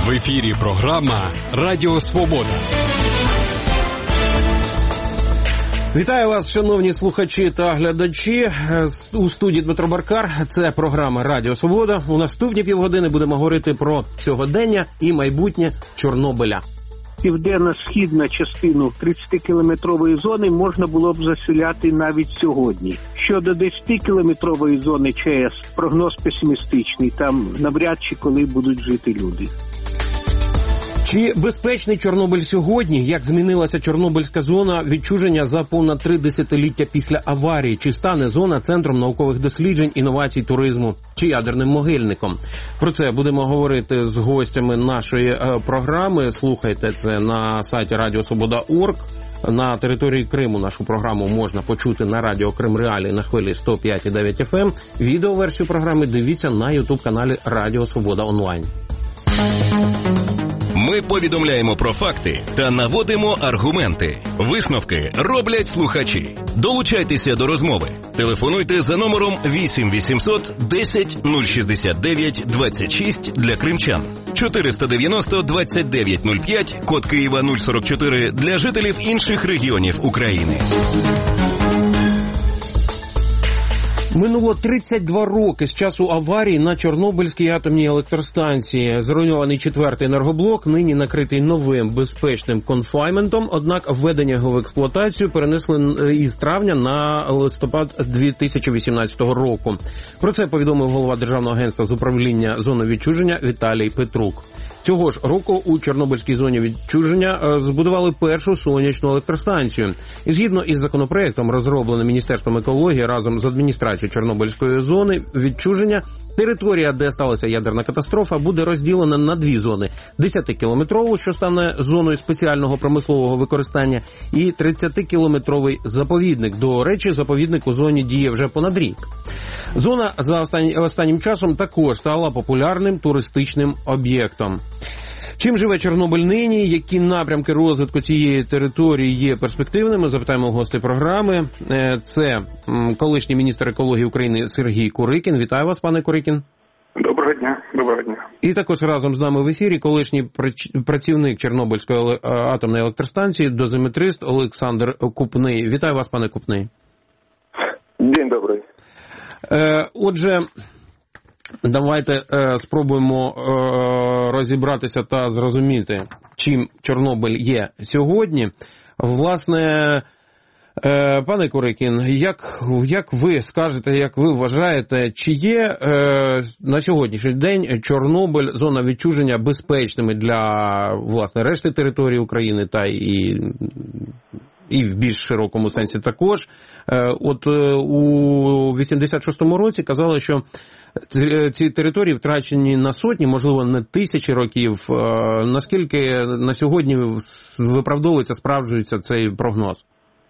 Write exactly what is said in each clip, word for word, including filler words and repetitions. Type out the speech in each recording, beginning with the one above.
В ефірі програма «Радіо Свобода». Вітаю вас, шановні слухачі та глядачі. У студії Дмитро Баркар. Це програма «Радіо Свобода». У наступні півгодини будемо говорити про сьогодення і майбутнє Чорнобиля. Південно-східну частину тридцятикілометрової зони можна було б заселяти навіть сьогодні. Щодо десятикілометрової зони ЧАЕС, прогноз песимістичний. Там навряд чи коли будуть жити люди. Чи безпечний Чорнобиль сьогодні? Як змінилася Чорнобильська зона відчуження за понад три десятиліття після аварії? Чи стане зона центром наукових досліджень, інновацій, туризму? Чи ядерним могильником? Про це будемо говорити з гостями нашої програми. Слухайте це на сайті радіо свобода крапка орг. На території Криму нашу програму можна почути на радіо Крим Реалії на хвилі сто п'ять і дев'ять еф ем. Відеоверсію програми дивіться на ютуб-каналі Радіо Свобода онлайн. Ми повідомляємо про факти та наводимо аргументи. Висновки роблять слухачі. Долучайтеся до розмови. Телефонуйте за номером вісім вісімсот десять нуль шістдесят дев'ять двадцять шість для кримчан, чотириста дев'яносто двадцять дев'ять нуль п'ять, код Києва нуль сорок чотири для жителів інших регіонів України. Минуло тридцять два роки з часу аварії на Чорнобильській атомній електростанції. Зруйнований четвертий енергоблок, нині накритий новим безпечним конфайнментом, однак введення його в експлуатацію перенесли із травня на листопад дві тисячі вісімнадцятого року. Про це повідомив голова Державного агентства з управління зоною відчуження Віталій Петрук. Цього ж року у Чорнобильській зоні відчуження збудували першу сонячну електростанцію. І згідно із законопроектом, розробленим Міністерством екології разом з адміністрацією Чорнобильської зони відчуження, територія, де сталася ядерна катастрофа, буде розділена на дві зони – десятикілометрову, що стане зоною спеціального промислового використання, і тридцятикілометровий заповідник. До речі, заповідник у зоні діє вже понад рік. Зона за останні, останнім часом також стала популярним туристичним об'єктом. Чим живе Чорнобиль нині? Які напрямки розвитку цієї території є перспективними? Запитаємо у гостей програми. Це колишній міністр екології України Сергій Курикін. Вітаю вас, пане Курикін. Доброго дня. Доброго дня. І також разом з нами в ефірі колишній працівник Чорнобильської атомної електростанції, дозиметрист Олександр Купний. Вітаю вас, пане Купний. День добрий. Отже, давайте спробуємо розібратися та зрозуміти, чим Чорнобиль є сьогодні. Власне, пане Курикін, як, як ви скажете, як ви вважаєте, чи є на сьогоднішній день Чорнобиль, зона відчуження безпечними для, власне, решти території України та і... і в більш широкому сенсі також. От у вісімдесят шостому році казали, що ці території втрачені на сотні, можливо, не тисячі років. Наскільки на сьогодні виправдовується, справджується цей прогноз?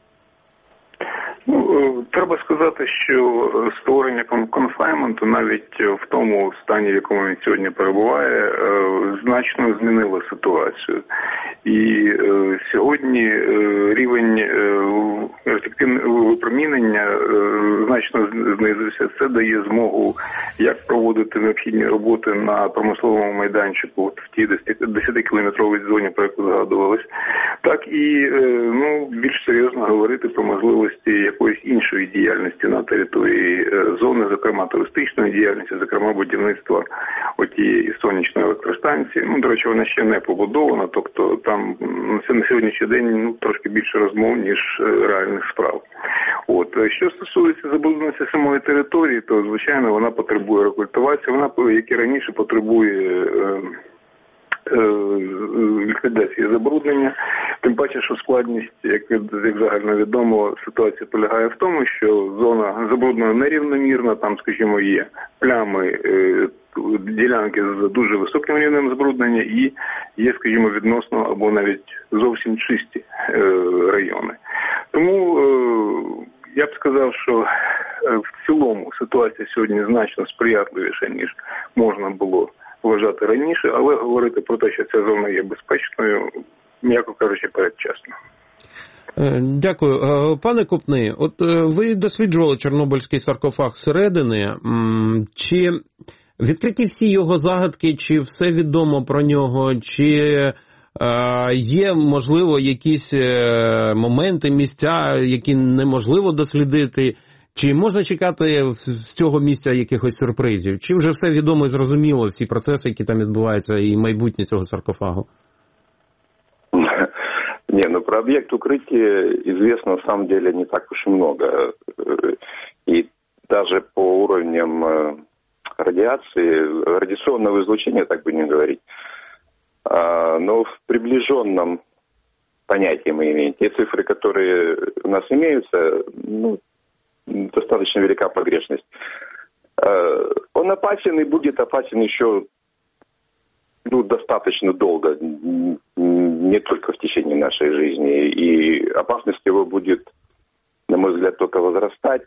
Ну, треба сказати, що створення конфайнменту навіть в тому стані, в якому він сьогодні перебуває, значно змінило ситуацію. І е, сьогодні е, рівень е, ефективного випромінення е, значно знизився. Це дає змогу як проводити необхідні роботи на промисловому майданчику в тій десятикілометровій зоні, про яку згадувалось, так і е, ну, більш серйозно говорити про можливості якоїсь іншої діяльності на території е, зони, зокрема туристичної діяльності, зокрема будівництва отієї сонячної електростанції. Ну, до речі, вона ще не побудована, тобто там це на сьогоднішній день ну, трошки більше розмов, ніж реальних справ. От. Що стосується забрудненості самої території, то, звичайно, вона потребує рекультивації, вона, як і раніше, потребує е, е, ліквідації забруднення. Тим паче, що складність, як, як загально відомо, ситуація полягає в тому, що зона забруднена нерівномірна, там, скажімо, є плями, е, ділянки з дуже високим рівнем забруднення і є, скажімо, відносно або навіть зовсім чисті е, райони. Тому е, я б сказав, що е, в цілому ситуація сьогодні значно сприятливіша, ніж можна було вважати раніше, але говорити про те, що ця зона є безпечною, м'яко кажучи, передчасно. Дякую. Пане Купний, от ви досліджували Чорнобильський саркофаг зсередини. Чи Відкриті всі його загадки, чи все відомо про нього, чи е, є, можливо, якісь е, моменти, місця, які неможливо дослідити, чи можна чекати з цього місця якихось сюрпризів, чи вже все відомо і зрозуміло, всі процеси, які там відбуваються, і майбутнє цього саркофагу? Не, ну про объект укрытия известно на самом деле не так уж и много. И даже по уровням радиации, радиационного излучения, так бы не говорить, но в приближенном понятии мы имеем те цифры, которые у нас имеются, ну, достаточно велика погрешность. Он опасен и будет опасен еще, ну, достаточно долго, не только в течение нашей жизни. И опасность его будет, на мой взгляд, только возрастать,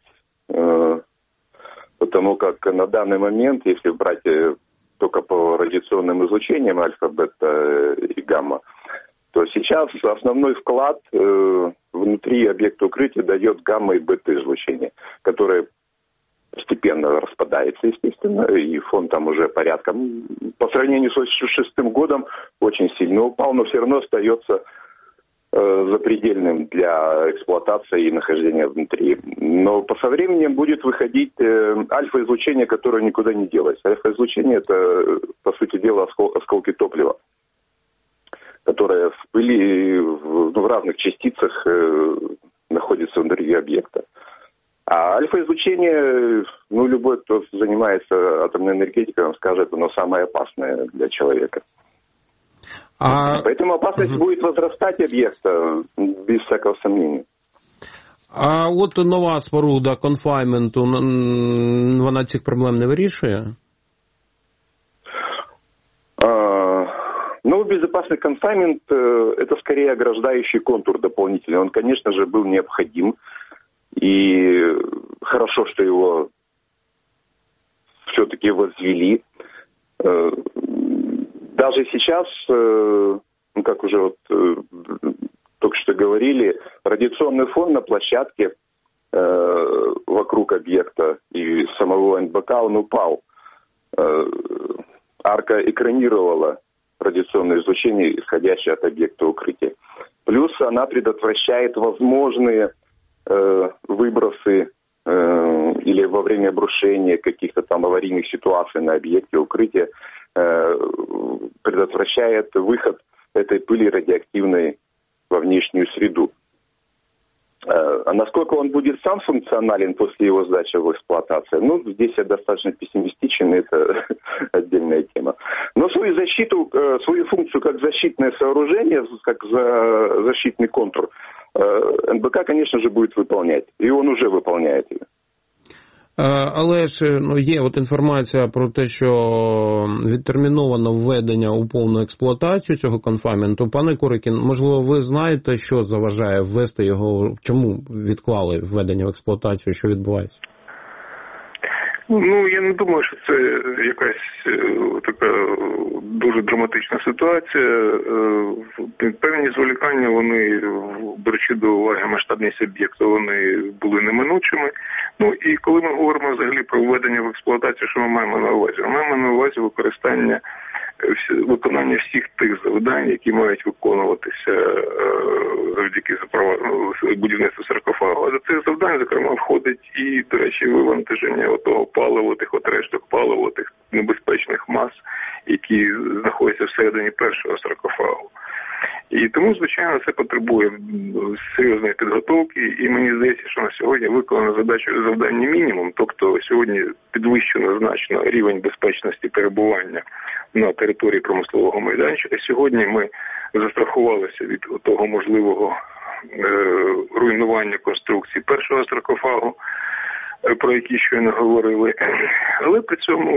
потому как на данный момент, если брать только по радиационным излучениям альфа, бета и гамма, то сейчас основной вклад внутри объекта укрытия дает гамма и бета излучение, которое постепенно распадается, естественно, и фон там уже порядком, по сравнению с шестым годом, очень сильно упал, но все равно остается э, запредельным для эксплуатации и нахождения внутри. Но по со временем будет выходить э, альфа-излучение, которое никуда не делось. Альфа-излучение – это, по сути дела, оскол- осколки топлива, которые в пыли, в, ну, в разных частицах э, находятся внутри объекта. А альфа-излучение, ну, любой, кто занимается атомной энергетикой, он скажет, оно самое опасное для человека. А... Поэтому опасность угу. будет возрастать объекта, без всякого сомнения. А от нова споруда конфайменту, вона цих проблем не вирішує? А, ну, безопасный конфаймент – это скорее ограждающий контур дополнительный. Он, конечно же, был необходим. И хорошо, что его все-таки возвели. Даже сейчас, ну, как уже вот только что говорили, радиационный фон на площадке вокруг объекта и самого эн бэ ка, он упал. Арка экранировала радиационное излучение, исходящее от объекта укрытия. Плюс она предотвращает возможные выбросы э, или во время обрушения каких-то там аварийных ситуаций на объекте укрытия, э, предотвращает выход этой пыли радиоактивной во внешнюю среду. Э, а насколько он будет сам функционален после его сдачи в эксплуатацию, ну, здесь я достаточно пессимистичен, это отдельная тема. Но свою защиту, э, свою функцию как защитное сооружение, как за, защитный контур, эн бэ ка, конечно же, будет выполнять. И он уже выполняет ее. Але ж, ну, є от інформація про те, що відтерміновано введення у повну експлуатацію цього конфайменту. Пане Курикін, можливо, ви знаєте, що заважає ввести його, чому відклали введення в експлуатацію, що відбувається? Ну, я не думаю, що це якась така дуже драматична ситуація. Певні зволікання, вони, беручи до уваги масштабність об'єкту, вони були неминучими. Ну, і коли ми говоримо взагалі про введення в експлуатацію, що ми маємо на увазі? Ми маємо на увазі використання, виконання всіх тих завдань, які мають виконуватися завдяки будівництву саркофагу. А до цих завдань, зокрема, входить і, до речі, вивантаження отого палива, тих от решток палива, тих небезпечних мас, які знаходяться всередині першого саркофагу. І тому, звичайно, це потребує серйозної підготовки, і мені здається, що на сьогодні виконано задачу завдання мінімум, тобто сьогодні підвищено значно рівень безпечності перебування на території промислового майданчика. Сьогодні ми застрахувалися від того можливого е, руйнування конструкції першого саркофагу, про які щойно говорили, але при цьому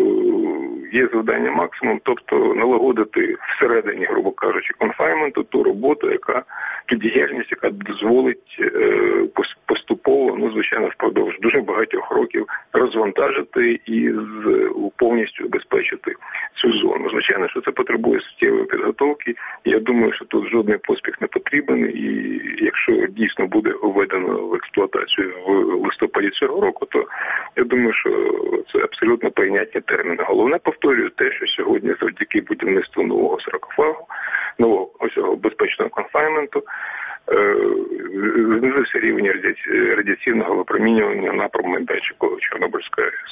є завдання максимум, тобто налагодити всередині, грубо кажучи, конфайменту ту роботу, яка, ту діяльність, яка дозволить поступово, ну, звичайно, впродовж дуже багатьох років розвантажити і повністю убезпечити цю зону. Звичайно, що це потребує суттєвої підготовки. підготовки. Я думаю, що тут жодний поспіх не потрібен, і якщо дійсно буде введено в експлуатацію в листопаді цього року, то я думаю, що це абсолютно прийнятні терміни. Головне, повторюю, те, що сьогодні завдяки будівництву нового саркофагу, нового ось безпечного конфайнменту, знизився рівень радіаційного випромінювання на промайданчику Чорнобильської АЕС.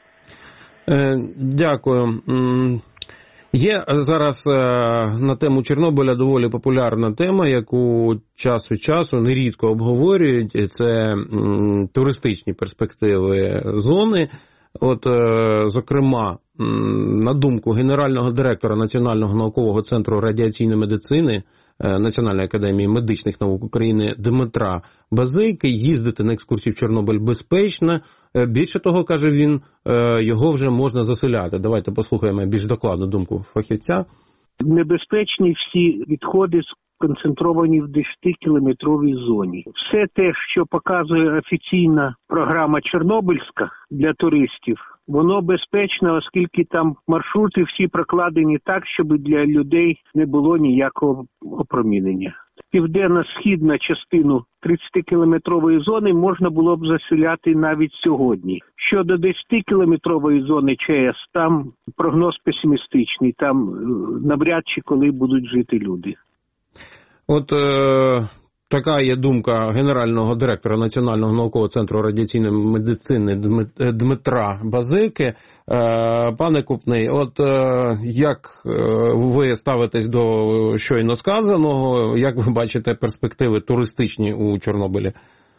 Дякую. Є зараз на тему Чорнобиля доволі популярна тема, яку час від часу нерідко обговорюють. Це туристичні перспективи зони. От, зокрема, на думку генерального директора Національного наукового центру радіаційної медицини Національної академії медичних наук України Дмитра Базейки, їздити на екскурсії в Чорнобиль безпечно. Більше того, каже він, його вже можна заселяти. Давайте послухаємо більш докладну думку фахівця. Небезпечні всі відходи сконцентровані в десятикілометровій зоні. Все те, що показує офіційна програма Чорнобильська для туристів, воно безпечно, оскільки там маршрути всі прокладені так, щоб для людей не було ніякого опромінення. Південно-східну частину тридцятикілометрової зони можна було б заселяти навіть сьогодні. Щодо десятикілометрової зони ЧАЕС, там прогноз песимістичний, там навряд чи коли будуть жити люди. От е, така є думка генерального директора Національного наукового центру радіаційної медицини Дмитра Базейки. Е, пане Купний, от е, як ви ставитесь до щойно сказаного, як ви бачите перспективи туристичні у Чорнобилі?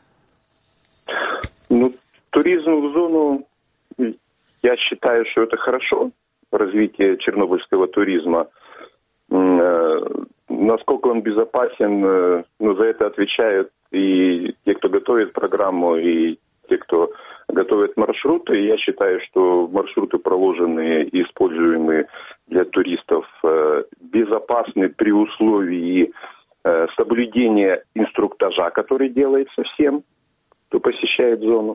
Ну, туризм в зону, я считаю, что это хорошо, развитие чернобыльского туризма. Насколько он безопасен, ну, за это отвечают и те, кто готовит программу, и те, кто готовит маршруты. Я считаю, что маршруты, проложенные и используемые для туристов, безопасны при условии соблюдения инструктажа, который делается всем, кто посещает зону.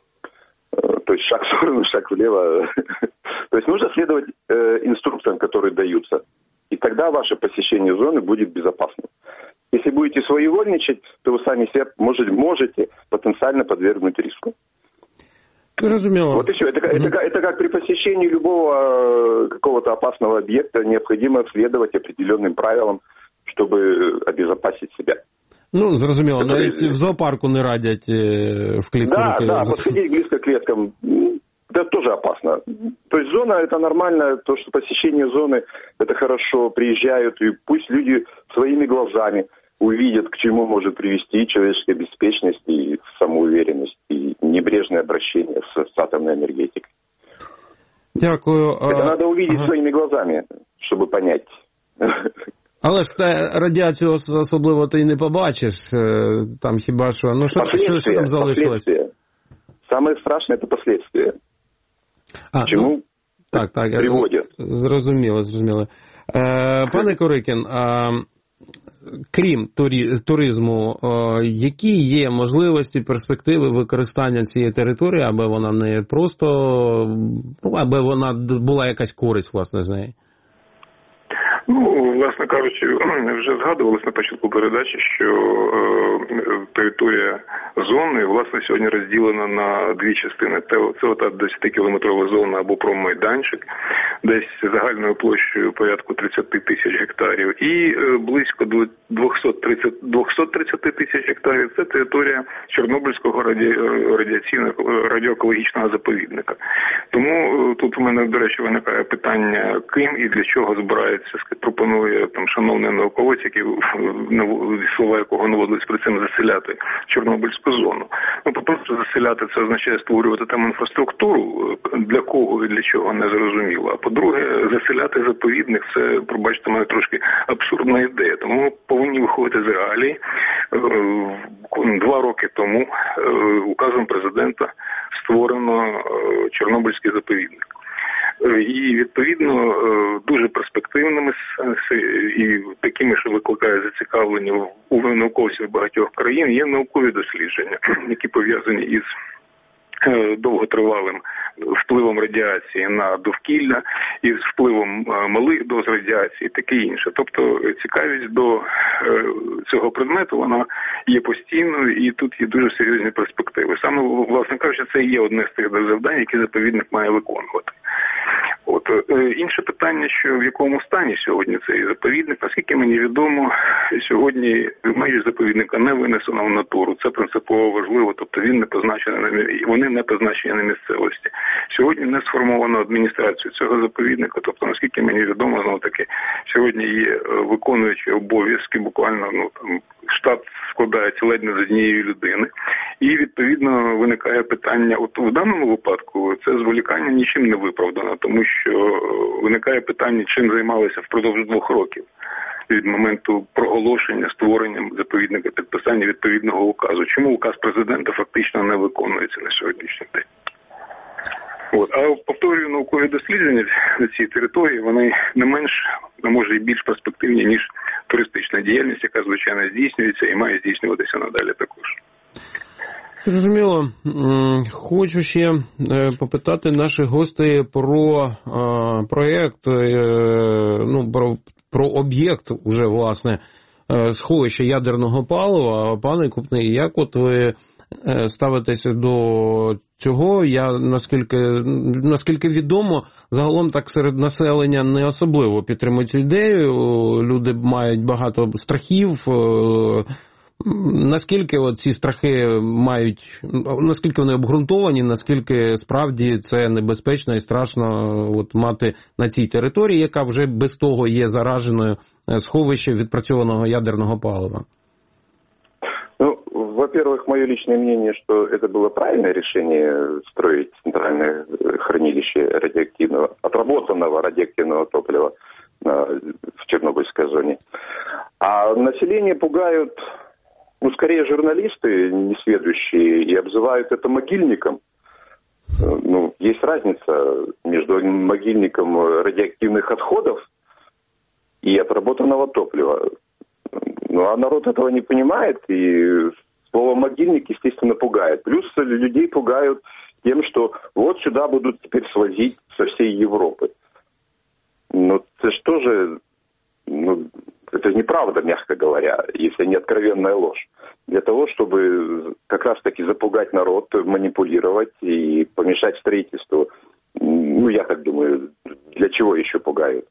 То есть шаг в сторону, шаг влево. То есть нужно следовать инструкциям, которые даются. И тогда ваше посещение зоны будет безопасным. Если будете своевольничать, то вы сами себя можете, можете потенциально подвергнуть риску. Разумело. Вот и все. Это, mm-hmm. это, это как при посещении любого какого-то опасного объекта необходимо следовать определенным правилам, чтобы обезопасить себя. Ну, зрозуміло, это... навіть в зоопарку не радять в клітку. Да, да, подходить близко к клеткам. Это тоже опасно. То есть зона это нормально, то, что посещение зоны это хорошо, приезжают, и пусть люди своими глазами увидят, к чему может привести человеческая беспечность и самоуверенность, и небрежное обращение с, с атомной энергетикой. Дякую. Это надо увидеть ага. своими глазами, чтобы понять. Але ж те, радіацію особливо ти не побачиш, там хіба що, ну що, що, що там залишилось? Самое страшное это последствия. А, Чому ну, так, так, приводять? Зрозуміло, зрозуміло. Е, пане Корикін, а, крім турі, туризму, е, які є можливості, перспективи використання цієї території, аби вона не просто, ну, аби вона була якась користь, власне, з неї? Ну, власне кажучи, вже згадувалось на початку передачі, що е, територія зони, власне, сьогодні розділена на дві частини. Це ота десятикілометрова зона або промайданчик, десь загальною площею порядку тридцять тисяч гектарів, і е, близько двісті тридцять тисяч гектарів – це територія Чорнобильського раді... радіаційного радіоекологічного заповідника. Тому е, тут у мене, до речі, виникає питання, ким і для чого збирається, пропонує там шановний науковець, який слова якого наводились при цим, заселяти Чорнобильську зону. Ну, по-перше, заселяти це означає створювати там інфраструктуру, для кого і для чого не зрозуміло. А по-друге, заселяти заповідник – це, пробачте мене, трошки абсурдна ідея. Тому ми повинні виходити з реалій. Два роки тому указом президента створено Чорнобильський заповідник. І, відповідно, дуже перспективними і такими, що викликає зацікавлення у науковців багатьох країн, є наукові дослідження, які пов'язані із довготривалим впливом радіації на довкілля і з впливом малих доз радіації, таке інше. Тобто цікавість до цього предмету, вона є постійною і тут є дуже серйозні перспективи. Саме, власне кажучи, це є одне з тих завдань, які заповідник має виконувати. От інше питання, що в якому стані сьогодні цей заповідник, наскільки мені відомо, сьогодні межі заповідника не винесено в натуру. Це принципово важливо, тобто він не позначений, вони не позначені на місцевості. Сьогодні не сформовано адміністрацію цього заповідника, тобто наскільки мені відомо, знову таки сьогодні є виконуючі обов'язки, буквально ну там штат складається ледь не з однієї людини. І, відповідно, виникає питання, от в даному випадку це зволікання нічим не виправдано, тому що виникає питання, чим займалися впродовж двох років від моменту проголошення, створення заповідника, підписання відповідного указу. Чому указ президента фактично не виконується на сьогоднішній день? От. А повторюю, наукові дослідження на цій території, вони не менш, а може і більш перспективні, ніж туристична діяльність, яка, звичайно, здійснюється і має здійснюватися надалі також. Зрозуміло. Хочу ще попитати наших гостей про проєкт, ну, про, про об'єкт уже, власне, сховища ядерного палива. Пане Купний, як от ви ставитеся до цього? Я, наскільки, наскільки відомо, загалом так серед населення не особливо підтримують цю ідею. Люди мають багато страхів. Наскільки от ці страхи мають, наскільки вони обґрунтовані, наскільки справді це небезпечно і страшно от мати на цій території, яка вже без того є зараженою, сховище відпрацьованого ядерного палива? Ну, во-первых, мое личное мнение, что это было правильное решение строить центральное хранилище радиоактивного, отработанного радиоактивного топлива в Чернобыльской зоне. А население пугают, ну, скорее журналисты, несведущие, и обзывают это могильником. Ну, есть разница между могильником радиоактивных отходов и отработанного топлива. Ну, а народ этого не понимает, и слово «могильник», естественно, пугает. Плюс людей пугают тем, что вот сюда будут теперь свозить со всей Европы. Ну, это что же... Ну, это неправда, мягко говоря, если не откровенная ложь. Для того, чтобы как раз-таки запугать народ, манипулировать и помешать строительству. Ну, я так думаю, для чего еще пугают?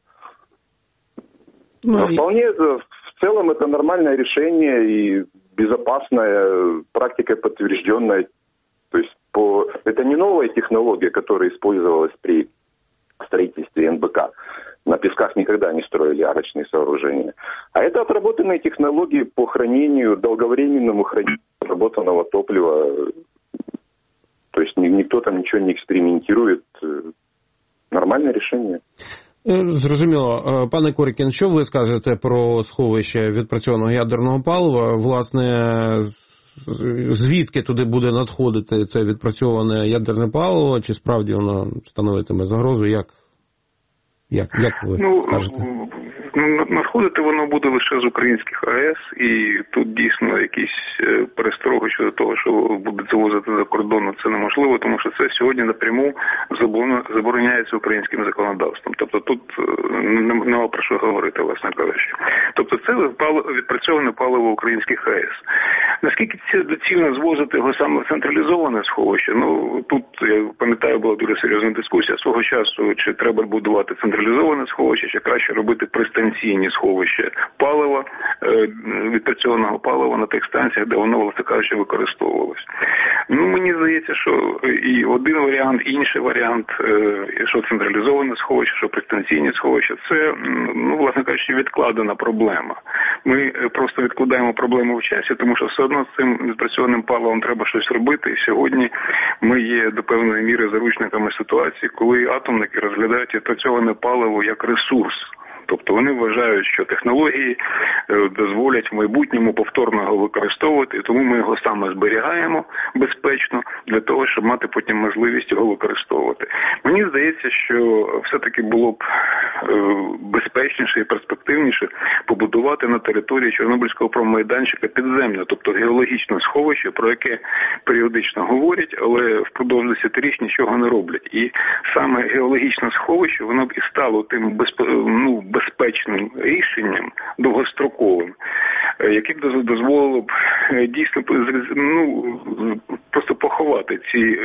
Но вполне, в целом, это нормальное решение и безопасная, практикой подтвержденная. То есть, по... это не новая технология, которая использовалась при строительстве эн бэ ка. На песках никогда не строили арочные сооружения. А это отработанные технологии по хранению, долговременному хранению отработанного топлива. То есть никто там ничего не экспериментирует. Нормальное решение. Зрозуміло. Пане Корікін, що ви скажете про сховище відпрацьованого ядерного палива? Власне, звідки туди буде надходити це відпрацьоване ядерне паливо? Чи справді воно становитиме загрозу? Як? Як, як ви ну, скажете? Надходити воно буде лише з українських АЕС, і тут дійсно якісь перестороги щодо того, що будуть завозити за кордону, це неможливо, тому що це сьогодні напряму забороняється українським законодавством. Тобто тут нема про що говорити, власне кажучи. Тобто це відпрацьоване паливо українських АЕС. Наскільки це доцільно звозити його саме в централізоване сховище? Ну, тут, я пам'ятаю, була дуже серйозна дискусія свого часу, чи треба будувати централізоване сховище, чи краще робити пристанційні сховища палива, відпрацьованого палива на тих станціях, де воно, власне кажучи, використовувалось. Ну, мені здається, що і один варіант, і інший варіант, що централізоване сховище, що пристанційні сховища, це, ну, власне кажучи, відкладена проблема. Ми просто відкладаємо проблему в часі, тому що все одно з цим відпрацьованим паливом треба щось робити. І сьогодні ми є до певної міри заручниками ситуації, коли атомники розглядають відпрацьоване паливо як ресурс. Тобто вони вважають, що технології дозволять в майбутньому повторно його використовувати, і тому ми його саме зберігаємо безпечно для того, щоб мати потім можливість його використовувати. Мені здається, що все-таки було б безпечніше і перспективніше побудувати на території Чорнобильського промайданчика підземне, тобто геологічне сховище, про яке періодично говорять, але впродовж десятиріч нічого не роблять. І саме геологічне сховище, воно б і стало тим безп... ну, безпечним рішенням, довгостроковим, яке б дозволило б дійсно ну, просто поховати ці,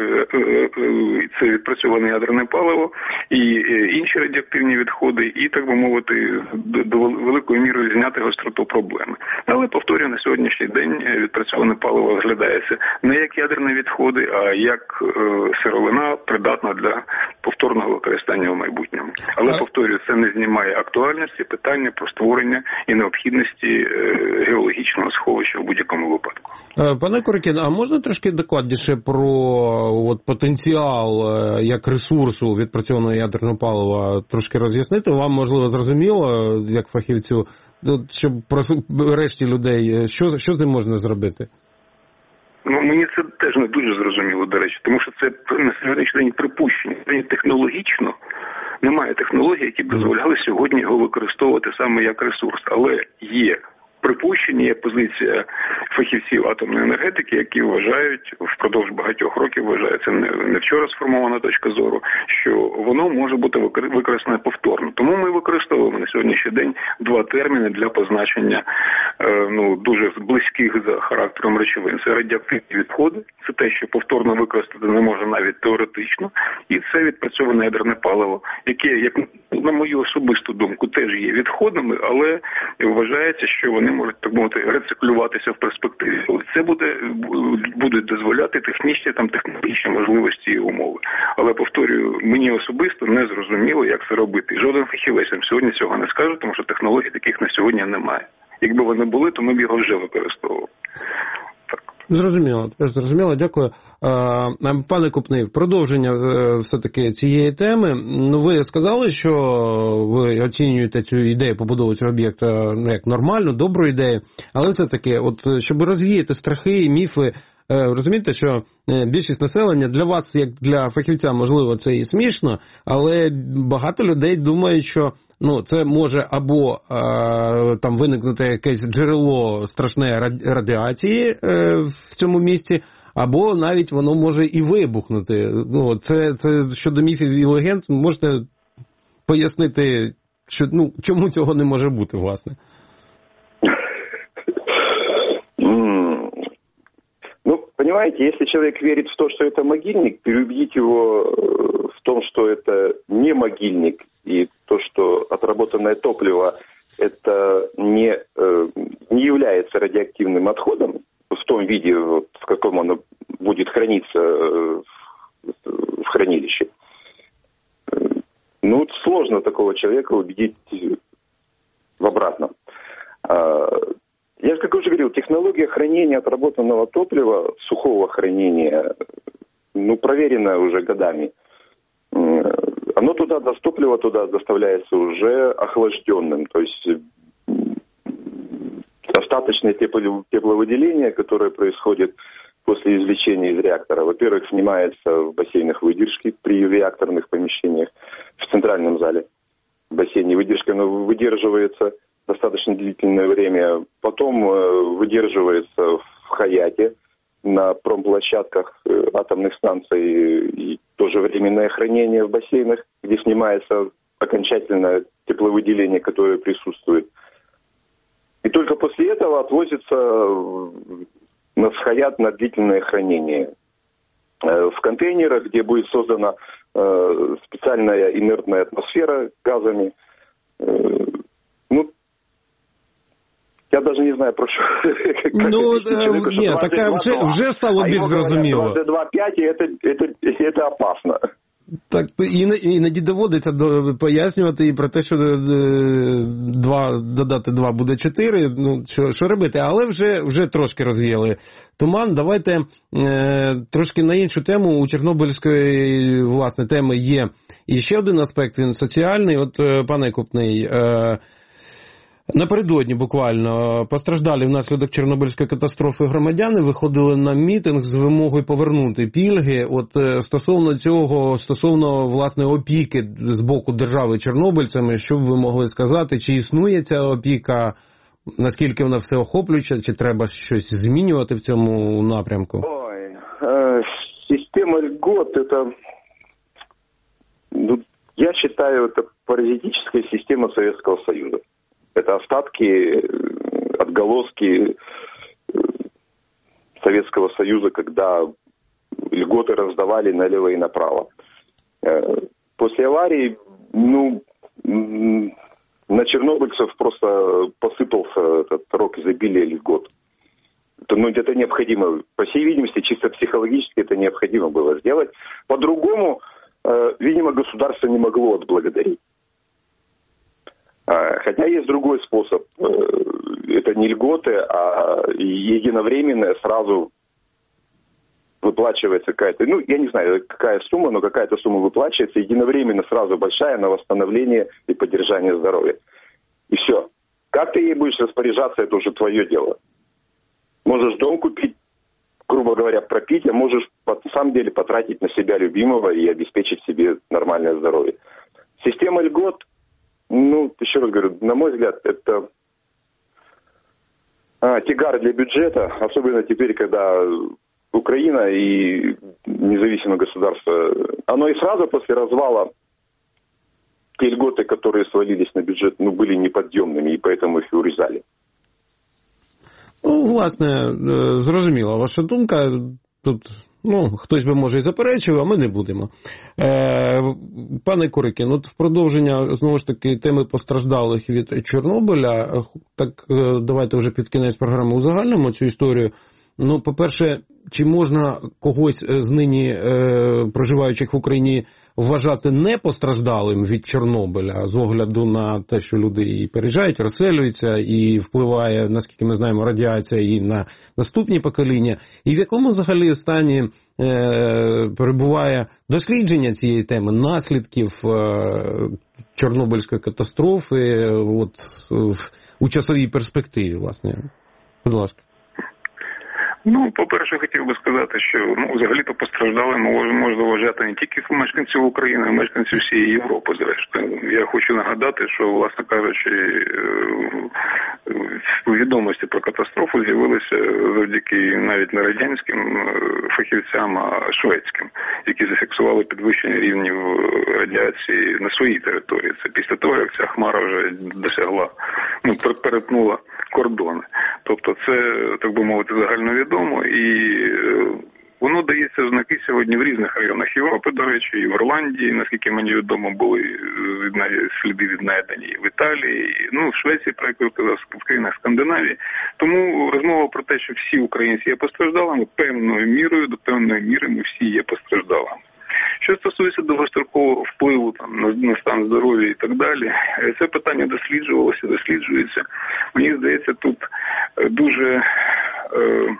це відпрацьоване ядерне паливо і інші радіоактивні відходи, і, так би мовити, до великої міри зняти гостроту проблеми. Але, повторюю, на сьогоднішній день відпрацьоване паливо розглядається не як ядерні відходи, а як сировина, придатна для повторного використання в майбутньому. Але, повторюю, це не знімає актуальності питання про створення і необхідності геологічного сховища в будь-якому випадку. Пане Курикін, а можна трошки докладніше про от, потенціал як ресурсу відпрацьованого ядерного палива трошки роз'яснити? Вам, можливо, зрозуміло, як фахівцю, щоб про решті людей, що, що з ним можна зробити? Ну, мені це теж не дуже зрозуміло, до речі, тому що це на сьогоднішній день припущення. Технологічно немає технологій, які б дозволяли сьогодні його використовувати саме як ресурс, але є припущення, є позиція фахівців атомної енергетики, які вважають, впродовж багатьох років вважають, це не, не вчора сформована точка зору, що воно може бути використане повторно. Тому ми використовуємо на сьогоднішній день два терміни для позначення е, ну, дуже близьких за характером речовин. Це радіоактивні відходи, це те, що повторно використати не може навіть теоретично, і це відпрацьоване ядерне паливо, яке, як на мою особисту думку, теж є відходами, але вважається, що вони можуть, так мовити, рециклюватися в перспективі. Це буде, будуть дозволяти технічні, там, технологічні можливості і умови. Але, повторюю, мені особисто не зрозуміло, як це робити. Жоден фахівець вам сьогодні цього не скаже, тому що технологій таких на сьогодні немає. Якби вони були, то ми б його вже використовували. Зрозуміло, зрозуміло, дякую. Пане Купний, продовження все-таки цієї теми. Ну, ви сказали, що ви оцінюєте цю ідею побудови цього об'єкта ну, як нормальну, добру ідею, але все-таки, от, щоб розвіяти страхи і міфи, розумієте, що більшість населення, для вас, як для фахівця, можливо, це і смішно, але багато людей думають, що ну, це може або е, там виникнути якесь джерело страшної радіації е, в цьому місці, або навіть воно може і вибухнути. Ну, це, це щодо міфів і легенд, можете пояснити, що, ну, чому цього не може бути, власне? Ну, понимаете, если человек верит в то, что это могильник, переубедить его в том, что это не могильник, и то, что отработанное топливо это не, не является радиоактивным отходом в том виде, вот, в каком оно будет храниться в хранилище, ну, сложно такого человека убедить в обратном. Я, как уже говорил, технология хранения отработанного топлива, сухого хранения, ну, проверенная уже годами. Оно туда, до топлива туда доставляется уже охлажденным, то есть остаточное тепловыделение, которое происходит после извлечения из реактора. Во-первых, снимается в бассейнах выдержки при реакторных помещениях, в центральном зале в бассейне выдержка выдерживается достаточно длительное время, потом выдерживается в Хаяте, на промплощадках атомных станций, и тоже временное хранение в бассейнах, где снимается окончательное тепловыделение, которое присутствует. И только после этого отвозится на Хаят на длительное хранение. В контейнерах, где будет создана специальная инертная атмосфера газами. Ну, я даже не знаю, про що. Ну, ні, таке вже, вже стало більш зрозуміло. двадцять два п'ять, це, це, це опасно. Так, іноді доводиться пояснювати і про те, що два, додати два буде чотири, ну, що, що робити, але вже, вже трошки розвіяли туман. Давайте е, трошки на іншу тему. У Чорнобильської, власне, теми є і ще один аспект, він соціальний. От, пане Купний, е, Напередодні буквально постраждалі внаслідок Чорнобильської катастрофи громадяни виходили на мітинг з вимогою повернути пільги. От стосовно цього, стосовно, власне, опіки з боку держави чорнобильцями, що б ви могли сказати? Чи існує ця опіка? Наскільки вона все охоплююча? Чи треба щось змінювати в цьому напрямку? Ой, э, система льгот, это, ну, я считаю, это паразитическая система Советского Союза. Это остатки, отголоски Советского Союза, когда льготы раздавали налево и направо. После аварии, ну, на чернобыльцев просто посыпался этот рог изобилия льгот. Ну, это необходимо, по всей видимости, чисто психологически это необходимо было сделать. По-другому, видимо, государство не могло отблагодарить. Хотя есть другой способ. Это не льготы, а единовременная сразу выплачивается какая-то, ну, я не знаю, какая сумма, но какая-то сумма выплачивается единовременно сразу большая на восстановление и поддержание здоровья. И все. Как ты ей будешь распоряжаться, это уже твое дело. Можешь дом купить, грубо говоря, пропить, а можешь на самом деле потратить на себя любимого и обеспечить себе нормальное здоровье. Система льгот, ну, еще раз говорю, на мой взгляд, это а, тягар для бюджета, особенно теперь, когда Украина и независимое государство, оно и сразу после развала, те льготы, которые свалились на бюджет, ну, были неподъемными, и поэтому их и урезали. Ну, власне, зрозуміла ваша думка. Тут, ну, хтось би, може, і заперечив, а ми не будемо. Е, пане Курикін, от в продовження, знову ж таки, теми постраждалих від Чорнобиля, так давайте вже під кінець програми узагальнимо цю історію. Ну, по-перше, чи можна когось з нині е, проживаючих в Україні вважати не постраждалим від Чорнобиля, з огляду на те, що люди і переїжджають, розселюються, і впливає, наскільки ми знаємо, радіація і на наступні покоління? І в якому взагалі стані е, перебуває дослідження цієї теми, наслідків е, Чорнобильської катастрофи от, в, у часовій перспективі, власне? Будь ласка. Ну, по-перше, хотів би сказати, що, ну, взагалі-то постраждалими можна вважати не тільки мешканців України, а й мешканців всієї Європи, зрештою. Я хочу нагадати, що, власне кажучи, відомості про катастрофу з'явилися завдяки навіть не радянським фахівцям, а шведським, які зафіксували підвищення рівнів радіації на своїй території. Це після того, як ця хмара вже досягла, ну, перетнула кордони. Тобто це, так би мовити, загальновідомо, і воно дається в знаки сьогодні в різних районах Європи, до речі, і в Ірландії, наскільки мені відомо, були сліди віднайдені в Італії, ну, в Швеції, про яку я казав, в країнах Скандинавії. Тому розмова про те, що всі українці є постраждалими, певною мірою, до певної міри ми всі є постраждалими. Що стосується довгострокового впливу там, на, на стан здоров'я і так далі, це питання досліджувалося, досліджується. Мені здається, тут дуже е,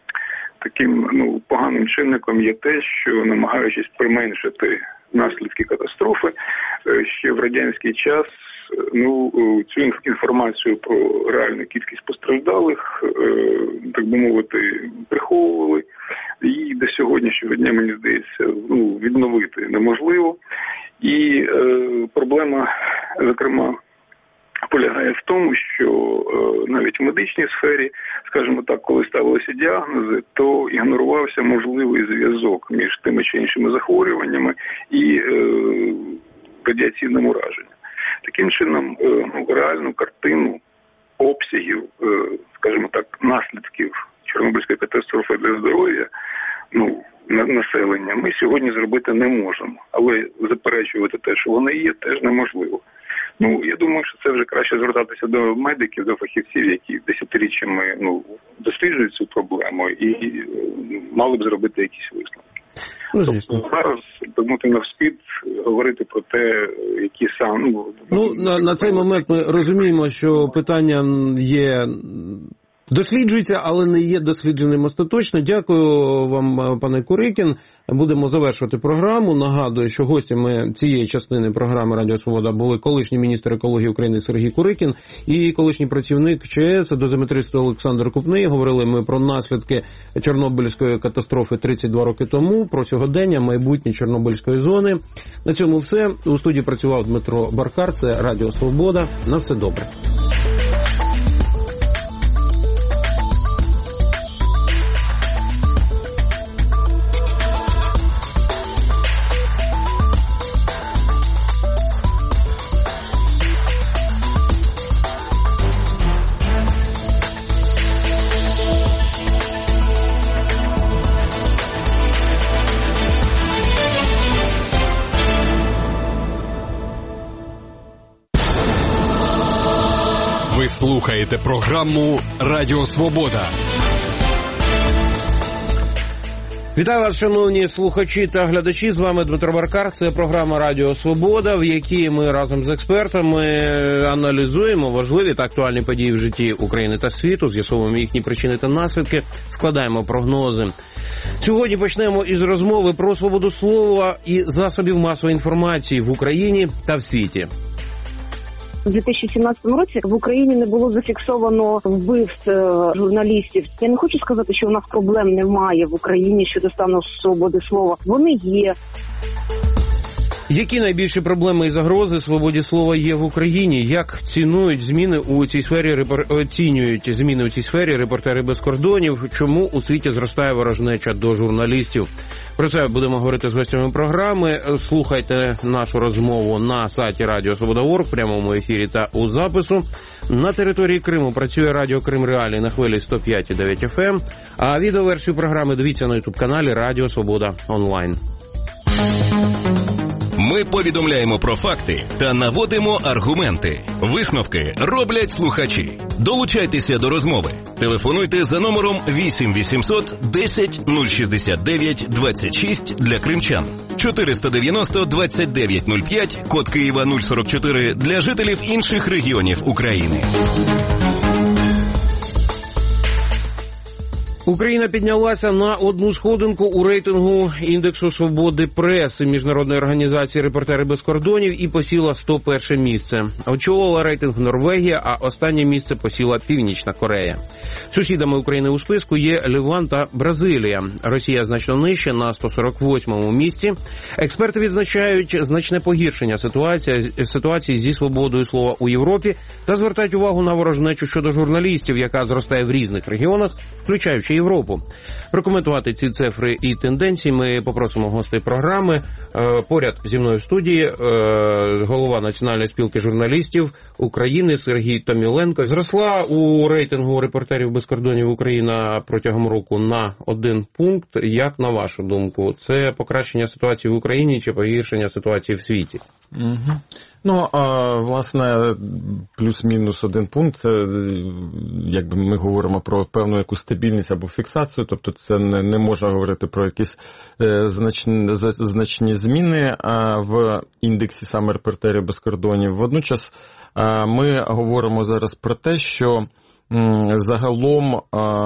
таким, ну, поганим чинником є те, що, намагаючись применшити наслідки катастрофи, е, ще в радянський час, ну, цю інформацію про реальну кількість постраждалих, е, так би мовити, приховували. І до сьогоднішнього дня, мені здається, ну, відновити неможливо. І е, проблема, зокрема, полягає в тому, що е, навіть в медичній сфері, скажімо так, коли ставилися діагнози, то ігнорувався можливий зв'язок між тими чи іншими захворюваннями і е, радіаційним ураженням. Таким чином, е, ну, реальну картину обсягів, е, скажімо так, наслідків Чорнобильської катастрофи для здоров'я, ну, населення, ми сьогодні зробити не можемо. Але заперечувати те, що вони є, теж неможливо. Ну, я думаю, що це вже краще звертатися до медиків, до фахівців, які десятиріччями, ну, досліджують цю проблему і мали б зробити якісь висновки. Ну, звісно. Тобто зараз, тому ти навспід говорити про те, які сам... Ну, ну на, на цей момент ми розуміємо, що питання є Досліджується, але не є дослідженим остаточно. Дякую вам, пане Курикін. Будемо завершувати програму. Нагадую, що гостями цієї частини програми «Радіо Свобода» були колишній міністр екології України Сергій Курикін і колишній працівник ЧАЕС, дозиметрист Олександр Купний. Говорили ми про наслідки Чорнобильської катастрофи тридцять два роки тому, про сьогодення, майбутнє Чорнобильської зони. На цьому все. У студії працював Дмитро Баркар. Це «Радіо Свобода». На все добре. Ви слухаєте програму «Радіо Свобода». Вітаю вас, шановні слухачі та глядачі. З вами Дмитро Баркар. Це програма «Радіо Свобода», в якій ми разом з експертами аналізуємо важливі та актуальні події в житті України та світу, з'ясовуємо їхні причини та наслідки, складаємо прогнози. Сьогодні почнемо із розмови про свободу слова і засобів масової інформації в Україні та в світі. У дві тисячі сімнадцятому році в Україні не було зафіксовано вбивств журналістів. Я не хочу сказати, що у нас проблем немає в Україні щодо стану свободи слова. Вони є. Які найбільші проблеми і загрози свободі слова є в Україні? Як цінують зміни у цій сфері репор... оцінюють зміни у цій сфері репортери без кордонів? Чому у світі зростає ворожнеча до журналістів? Про це будемо говорити з гостями програми. Слухайте нашу розмову на сайті Радіо Свобода точка орг в прямому ефірі та у запису. На території Криму працює Радіо Крим Реалії на хвилі сто п'ять і дев'ять еф ем, а відеоверсію програми дивіться на ютуб-каналі Радіо Свобода онлайн. Ми повідомляємо про факти та наводимо аргументи. Висновки роблять слухачі. Долучайтеся до розмови. Телефонуйте за номером вісім вісімсот десять нуль шістдесят дев'ять двадцять шість для кримчан. чотириста дев'яносто двадцять дев'ять нуль п'ять, код Києва нуль сорок чотири для жителів інших регіонів України. Україна піднялася на одну сходинку у рейтингу індексу свободи преси Міжнародної організації «Репортери без кордонів» і посіла сто перше місце. Очолила рейтинг Норвегія, а останнє місце посіла Північна Корея. Сусідами України у списку є Ліван та Бразилія. Росія значно нижче, на сто сорок восьмому місці. Експерти відзначають значне погіршення ситуації, ситуації зі свободою слова у Європі та звертають увагу на ворожнечу щодо журналістів, яка зростає в різних регіонах, включаючи Європу. Прокоментувати ці цифри і тенденції ми попросимо гостей програми. Поряд зі мною в студії голова Національної спілки журналістів України Сергій Томіленко. Зросла у рейтингу репортерів без кордонів Україна протягом року на один пункт. Як на вашу думку, це покращення ситуації в Україні чи погіршення ситуації в світі? Угу. Ну, а, власне, плюс-мінус один пункт, це, якби ми говоримо про певну яку стабільність або фіксацію, тобто це не, не можна говорити про якісь е, значні, значні зміни а, в індексі саме репортерів без кордонів. Водночас а, ми говоримо зараз про те, що загалом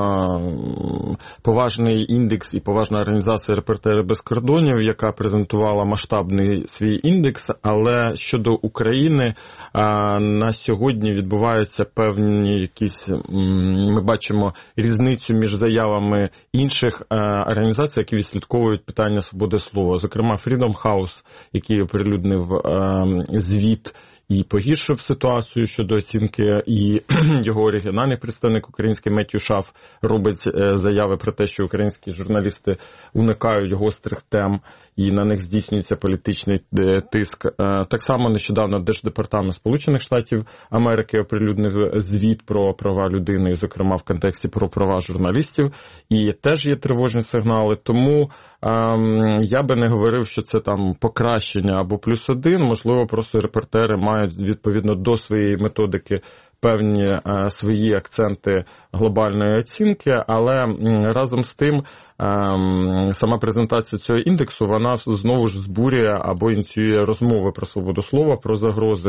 поважний індекс і поважна організація «Репортери без кордонів», яка презентувала масштабний свій індекс, але щодо України на сьогодні відбуваються певні якісь, ми бачимо різницю між заявами інших організацій, які відслідковують питання свободи слова. Зокрема, Freedom House, який оприлюднив звіт і погіршив ситуацію щодо оцінки, і його оригінальний представник український Меттью Шаф робить заяви про те, що українські журналісти уникають гострих тем і на них здійснюється політичний тиск. Так само нещодавно Держдепартамент Сполучених Штатів Америки оприлюднив звіт про права людини, зокрема в контексті про права журналістів, і теж є тривожні сигнали. Тому ем, я би не говорив, що це там покращення або плюс один, можливо, просто репортери мають відповідно до своєї методики певні е, свої акценти глобальної оцінки, але м, разом з тим ем, сама презентація цього індексу, вона знову ж збурює або ініціює розмови про свободу слова, про загрози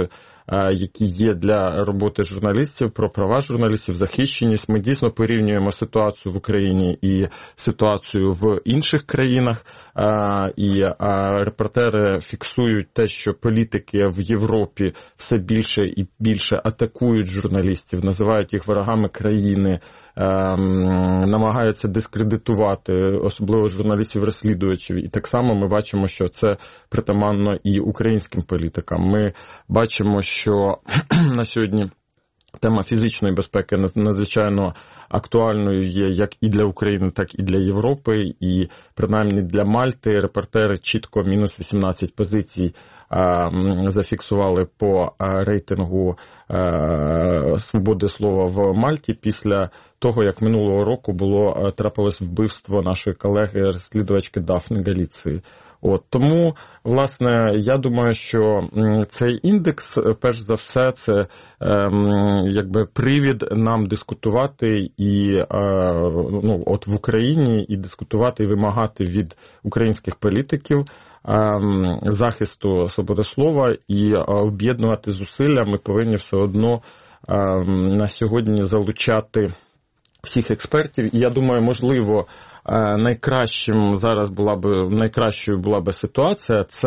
які є для роботи журналістів, про права журналістів, захищеність. Ми дійсно порівнюємо ситуацію в Україні і ситуацію в інших країнах, і репортери фіксують те, що політики в Європі все більше і більше атакують журналістів, називають їх ворогами країни, намагаються дискредитувати, особливо журналістів-розслідувачів. І так само ми бачимо, що це притаманно і українським політикам. Ми бачимо, що на сьогодні тема фізичної безпеки надзвичайно актуальною є як і для України, так і для Європи. І принаймні для Мальти репортери чітко мінус вісімнадцять позицій зафіксували по рейтингу свободи слова в Мальті після того, як минулого року було трапилось вбивство нашої колеги-розслідувачки Дафни Галіції. От, тому, власне, я думаю, що цей індекс, перш за все, це ем, якби привід нам дискутувати і е, ну, от в Україні і дискутувати і вимагати від українських політиків ем, захисту свободи слова і об'єднувати зусилля. Ми повинні все одно ем, на сьогодні залучати всіх експертів. І я думаю, можливо, найкращим зараз була б найкращою була б ситуація, це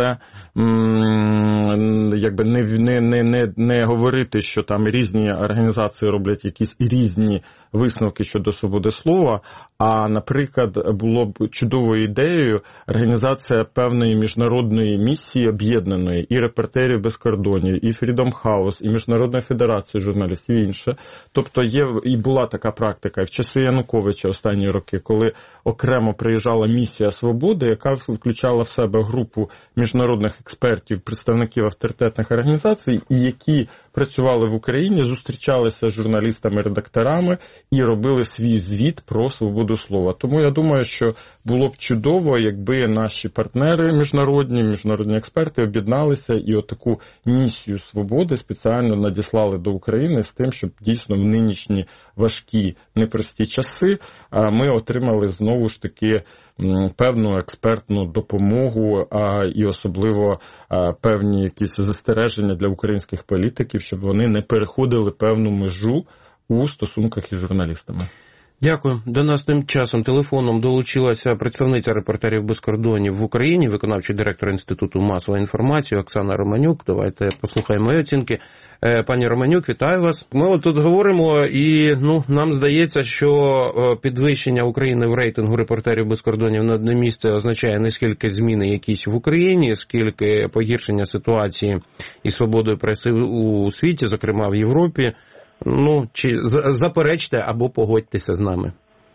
м, якби не, не, не, не говорити, що там різні організації роблять якісь різні висновки щодо свободи слова, а, наприклад, було б чудовою ідеєю організація певної міжнародної місії об'єднаної, і репортерів без кордонів, і Freedom House, і Міжнародна федерація журналістів, і інше. Тобто є і була така практика і в часи Януковича останні роки, коли окремо приїжджала місія свободи, яка включала в себе групу міжнародних експертів, представників авторитетних організацій, і які працювали в Україні, зустрічалися з журналістами-редакторами і робили свій звіт про свободу слова. Тому я думаю, що було б чудово, якби наші партнери міжнародні, міжнародні експерти об'єдналися і отаку місію свободи спеціально надіслали до України з тим, щоб дійсно в нинішні важкі, непрості часи ми отримали знову ж таки певну експертну допомогу і особливо певні якісь застереження для українських політиків, щоб вони не переходили певну межу у стосунках із журналістами. Дякую. До нас тим часом телефоном долучилася представниця репортерів без кордонів в Україні, виконавчий директор Інституту масової інформації Оксана Романюк. Давайте послухаємо її оцінки. Пані Романюк, вітаю вас. Ми от тут говоримо і ну, нам здається, що підвищення України в рейтингу репортерів без кордонів на одне місце означає не скільки зміни якісь в Україні, скільки погіршення ситуації і свободою преси у світі, зокрема в Європі. Ну, чи заперечте або погодьтеся з нами?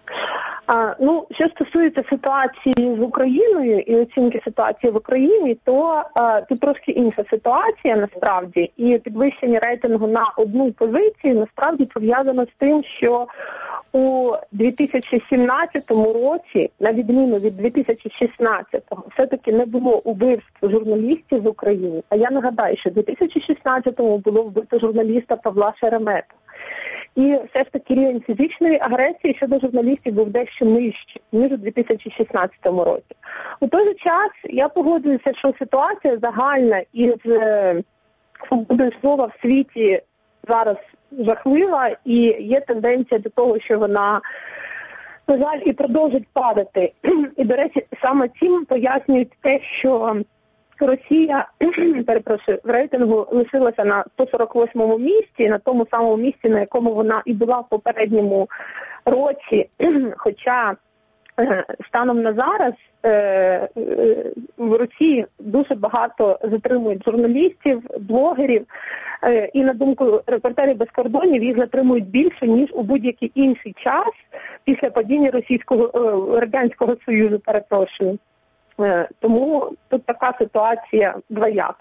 А, ну, що стосується ситуації з Україною і оцінки ситуації в Україні, то а, тут трошки інша ситуація насправді. І підвищення рейтингу на одну позицію насправді пов'язано з тим, що у дві тисячі сімнадцятому році, на відміну від дві тисячі шістнадцятого, все-таки не було убивств журналістів в Україні. А я нагадаю, що у дві тисячі шістнадцятому було вбито журналіста Павла Шеремета. І все ж таки рівень фізичної агресії щодо журналістів був дещо нижчий, ніж у дві тисячі шістнадцятому році. У той же час я погоджуюся, що ситуація загальна із свободою слова в світі зараз жахлива, і є тенденція до того, що вона, на жаль, і продовжить падати. І, до речі, саме цим пояснюють те, що Росія, перепрошую, в рейтингу лишилася на сто сорок восьмому місці, на тому самому місці, на якому вона і була в попередньому році, хоча станом на зараз в Росії дуже багато затримують журналістів, блогерів, і, на думку репортерів без кордонів, їх затримують більше, ніж у будь-який інший час після падіння Російського, Радянського Союзу, перепрошую. Тому тут така ситуація двояка.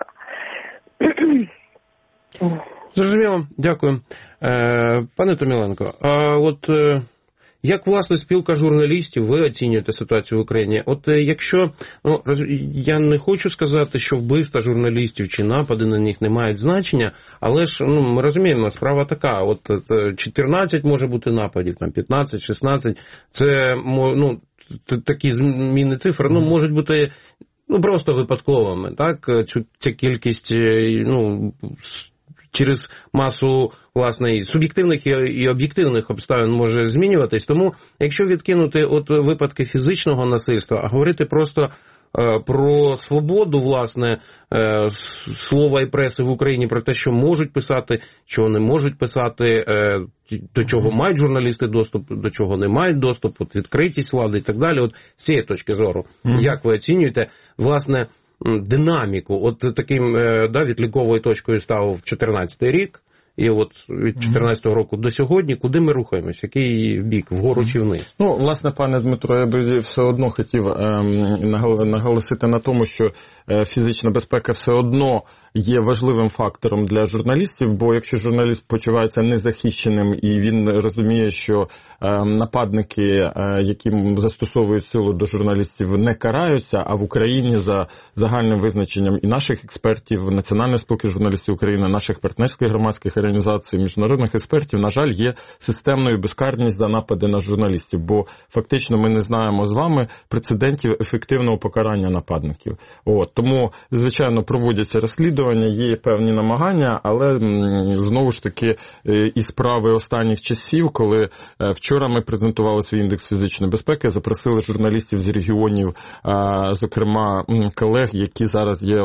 Зрозуміло, дякую. Пане Томіленко, а от як, власне, спілка журналістів, ви оцінюєте ситуацію в Україні? От якщо, ну, я не хочу сказати, що вбивства журналістів чи напади на них не мають значення, але ж, ну, ми розуміємо, справа така, от чотирнадцять може бути нападів, там п'ятнадцять, шістнадцять, це, ну, такі зміни цифр, ну, можуть бути, ну, просто випадковими, так? Цю, ця кількість, ну, через масу, власне, суб'єктивних і об'єктивних обставин може змінюватись. Тому, якщо відкинути от випадки фізичного насильства, а говорити просто про свободу, власне, слова і преси в Україні, про те, що можуть писати, чого не можуть писати, до чого мають журналісти доступ, до чого не мають доступ, от відкритість влади і так далі. От з цієї точки зору, mm-hmm. як ви оцінюєте, власне, динаміку? От таким, да, відліковою точкою став чотирнадцятий рік, і от від чотирнадцятого року до сьогодні, куди ми рухаємось? Який бік, вгору чи вниз? Ну, власне, пане Дмитро, я би все одно хотів ем, наголосити на тому, що е, фізична безпека все одно є важливим фактором для журналістів, бо якщо журналіст почувається незахищеним і він розуміє, що е, нападники, е, які застосовують силу до журналістів, не караються, а в Україні за загальним визначенням і наших експертів, Національної спілки журналістів України, наших партнерських громадських організацій, міжнародних експертів, на жаль, є системною безкарність за напади на журналістів, бо фактично ми не знаємо з вами прецедентів ефективного покарання нападників. От, тому, звичайно, проводяться розслідування, є певні намагання, але знову ж таки і справи останніх часів, коли вчора ми презентували свій індекс фізичної безпеки, запросили журналістів з регіонів, зокрема колег, які зараз є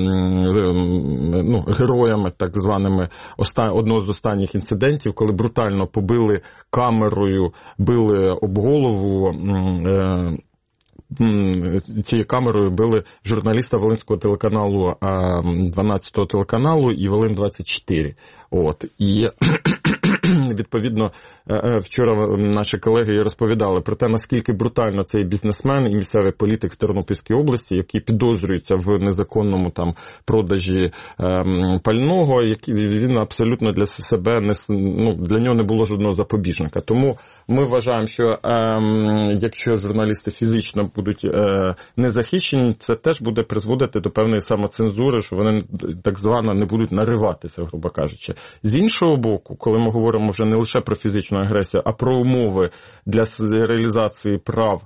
ну, героями так званими одного з останніх інцидентів, коли брутально побили камерою, били об голову, цією камерою били журналіста Волинського телеканалу, дванадцятого телеканалу і Волин двадцять чотири. От. І відповідно, вчора наші колеги розповідали про те, наскільки брутально цей бізнесмен і місцевий політик в Тернопільській області, який підозрюється в незаконному там продажі ем, пального, який він абсолютно для себе не, ну, для нього не було жодного запобіжника. Тому ми вважаємо, що ем, якщо журналісти фізично будуть е, незахищені, це теж буде призводити до певної самоцензури, що вони так звано не будуть нариватися, грубо кажучи. З іншого боку, коли ми говоримо вже не лише про фізичну агресію, а про умови для реалізації прав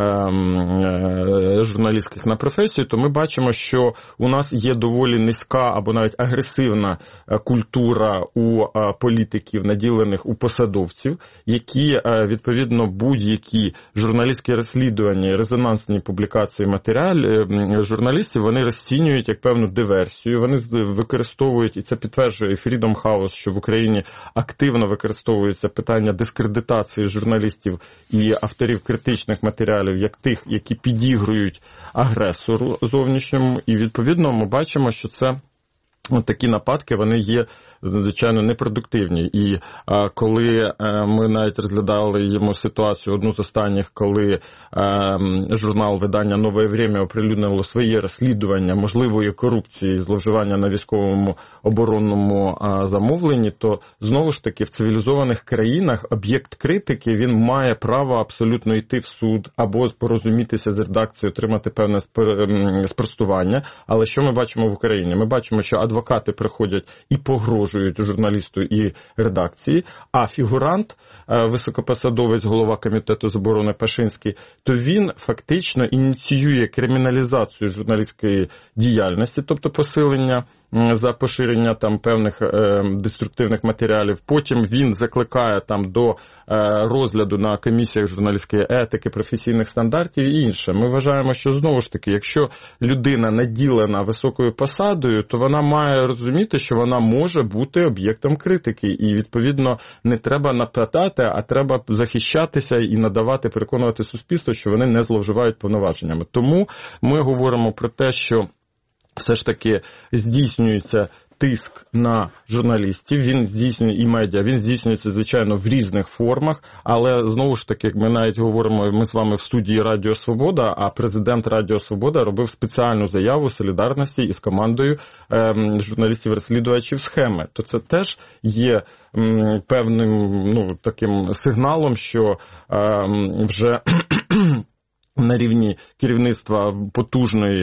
журналістських на професію, то ми бачимо, що у нас є доволі низька або навіть агресивна культура у політиків, наділених у посадовців, які, відповідно, будь-які журналістські розслідування і резонансні публікації матеріалів журналістів, вони розцінюють як певну диверсію, вони використовують, і це підтверджує Freedom House, що в Україні активно використовується питання дискредитації журналістів і авторів критичних матеріалів як тих, які підігрують агресору зовнішньому, і відповідно ми бачимо, що це от такі нападки, вони є, звичайно, непродуктивні. І а, коли а, ми навіть розглядали йому ситуацію, одну з останніх, коли а, журнал видання «Нове время» оприлюднило своє розслідування можливої корупції і зловживання на військовому оборонному а, замовленні, то знову ж таки в цивілізованих країнах об'єкт критики, він має право абсолютно йти в суд або порозумітися з редакцією, отримати певне спростування. Але що ми бачимо в Україні? Ми бачимо, що адвокати приходять і погрожують журналісту і редакції, а фігурант, високопосадовець, голова комітету з оборони Пашинський, то він фактично ініціює криміналізацію журналістської діяльності, тобто посилення за поширення там певних е, деструктивних матеріалів. Потім він закликає там до е, розгляду на комісіях журналістської етики, професійних стандартів і інше. Ми вважаємо, що знову ж таки, якщо людина наділена високою посадою, то вона має розуміти, що вона може бути об'єктом критики. І, відповідно, не треба нападати, а треба захищатися і надавати, переконувати суспільство, що вони не зловживають повноваженнями. Тому ми говоримо про те, що все ж таки здійснюється тиск на журналістів, він здійснює і медіа, він здійснюється, звичайно, в різних формах, але, знову ж таки, ми навіть говоримо, ми з вами в студії Радіо Свобода, а президент Радіо Свобода робив спеціальну заяву солідарності із командою ем, журналістів-розслідувачів «Схеми». То це теж є м, певним, ну, таким сигналом, що ем, вже на рівні керівництва потужної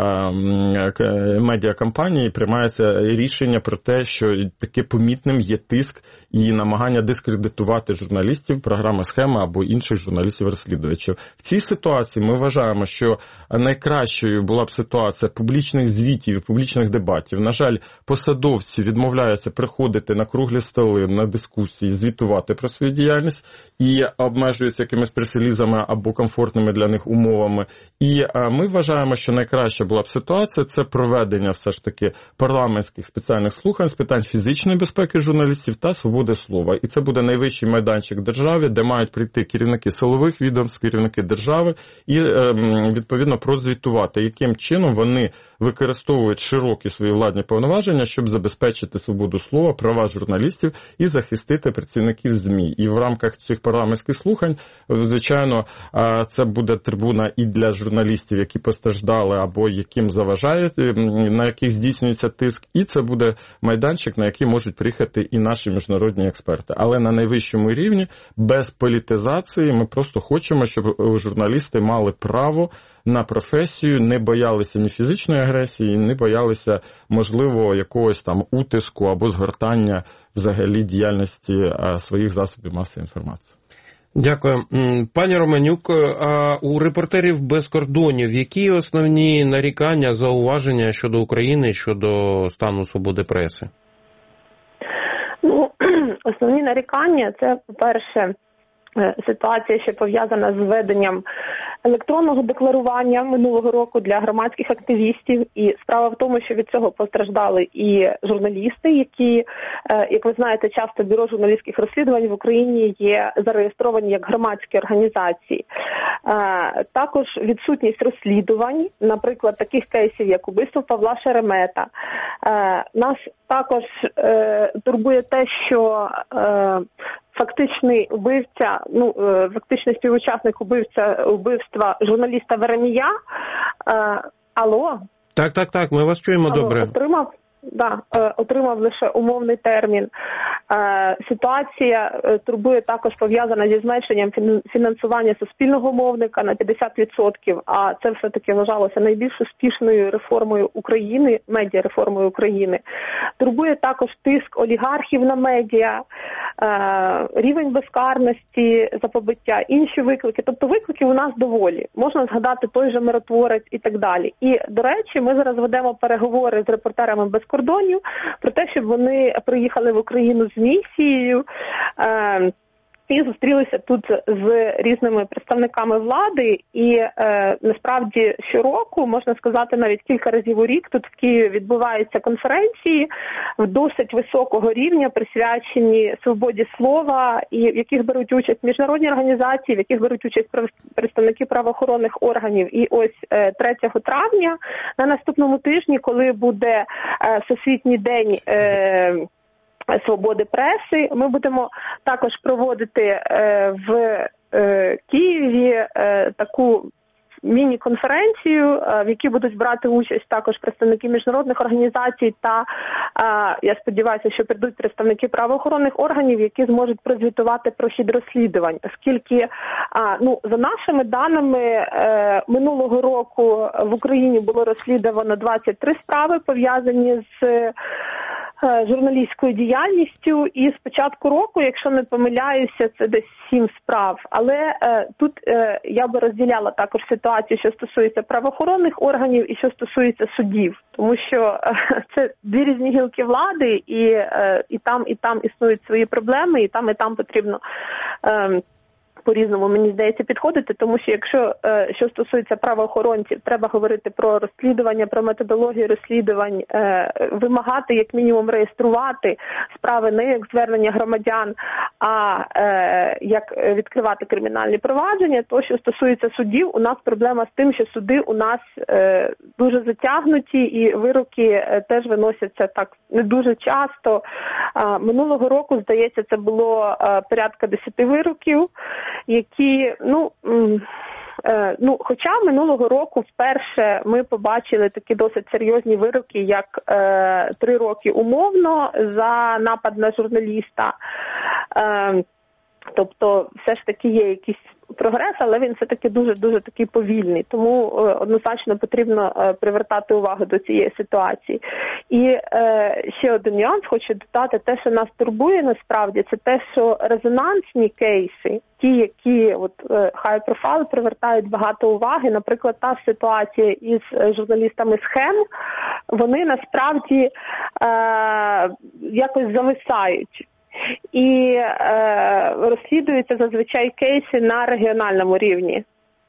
е, медіакампанії приймається рішення про те, що таке помітним є тиск і намагання дискредитувати журналістів, програми «Схема» або інших журналістів-розслідувачів. В цій ситуації ми вважаємо, що найкращою була б ситуація публічних звітів, публічних дебатів. На жаль, посадовці відмовляються приходити на круглі столи, на дискусії, звітувати про свою діяльність і обмежуються якимись прес-релізами або комфортними для них умовами. І ми вважаємо, що найкраща була б ситуація – це проведення все ж таки парламентських спеціальних слухань з питань фізичної безпеки журналістів та свободи слова. І це буде найвищий майданчик держави, де мають прийти керівники силових відомств, керівники держави і, відповідно, прозвітувати, яким чином вони використовують широкі свої владні повноваження, щоб забезпечити свободу слова, права журналістів і захистити працівників ЗМІ. І в рамках цих парламентських слухань, звичайно, це буде трибуна і для журналістів, які постраждали або яким заважає, на яких здійснюється тиск, і це буде майданчик, на який можуть приїхати і наші міжнародні експерти. Але на найвищому рівні, без політизації, ми просто хочемо, щоб журналісти мали право на професію, не боялися ні фізичної агресії, не боялися, можливо, якогось там утиску або згортання взагалі діяльності своїх засобів масової інформації. Дякую. Пані Романюк, а у «Репортерів без кордонів» які основні нарікання, зауваження щодо України, щодо стану свободи преси? Ну, основні нарікання – це, по-перше, ситуація, що пов'язана з введенням електронного декларування минулого року для громадських активістів. І справа в тому, що від цього постраждали і журналісти, які, як ви знаєте, часто бюро журналістських розслідувань в Україні є зареєстровані як громадські організації. Також відсутність розслідувань, наприклад, таких кейсів, як убивство Павла Шеремета. Нас також турбує те, що фактичний вбивця, ну, фактичний співучасник убивця, убивства журналіста Веремія, алло? Так, так, так, ми вас чуємо алло, добре. Отримав, да, отримав лише умовний термін. Ситуація турбує також пов'язана зі зменшенням фінансування суспільного мовника на п'ятдесят відсотків, а це все-таки вважалося найбільш успішною реформою України, медіареформою України. Турбує також тиск олігархів на медіа, рівень безкарності за побиття, інші виклики. Тобто викликів у нас доволі. Можна згадати той же «Миротворець» і так далі. І, до речі, ми зараз ведемо переговори з «Репортерами без кордонів» про те, щоб вони приїхали в Україну з місією е, і зустрілися тут з різними представниками влади. І е, насправді щороку, можна сказати, навіть кілька разів у рік тут в Києві відбуваються конференції досить високого рівня, присвячені свободі слова, і в яких беруть участь міжнародні організації, в яких беруть участь представники правоохоронних органів. І ось е, третього травня на наступному тижні, коли буде е, Всесвітній день е, свободи преси, ми будемо також проводити е, в е, Києві е, таку міні-конференцію, в якій будуть брати участь також представники міжнародних організацій та, я сподіваюся, що прийдуть представники правоохоронних органів, які зможуть прозвітувати про хід розслідувань. Оскільки, ну, за нашими даними, минулого року в Україні було розслідувано двадцять три справи, пов'язані з журналістською діяльністю, і з початку року, якщо не помиляюся, це десь сім справ. Але е, тут е, я би розділяла також ситуацію, що стосується правоохоронних органів і що стосується судів. Тому що е, це дві різні гілки влади, і, е, і там, і там існують свої проблеми, і там, і там потрібно Е, по-різному, мені здається, підходити, тому що якщо, е, що стосується правоохоронців, треба говорити про розслідування, про методологію розслідувань, е, вимагати, як мінімум, реєструвати справи не як звернення громадян, а е, як відкривати кримінальні провадження. То, що стосується судів, у нас проблема з тим, що суди у нас е, дуже затягнуті і вироки е, теж виносяться так не дуже часто. Е, минулого року, здається, це було е, порядка десяти вироків, які, ну, е, ну, хоча минулого року вперше ми побачили такі досить серйозні вироки, як е, три роки умовно за напад на журналіста. Е, Тобто все ж таки є якийсь прогрес, але він все-таки дуже-дуже такий повільний. Тому однозначно потрібно привертати увагу до цієї ситуації. І е, ще один нюанс хочу додати. Те, що нас турбує насправді, це те, що резонансні кейси, ті, які от high profile, привертають багато уваги. Наприклад, та ситуація із журналістами схем, вони насправді е, якось зависають. І е, розслідуються зазвичай кейси на регіональному рівні.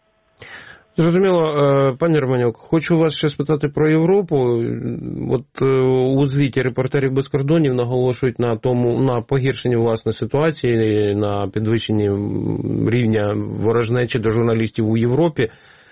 Зрозуміло. Пані Романюк, хочу вас ще спитати про Європу. От у звіті «Репортерів без кордонів» наголошують на тому, на погіршенні власне ситуації, на підвищенні рівня ворожнечі до журналістів у Європі.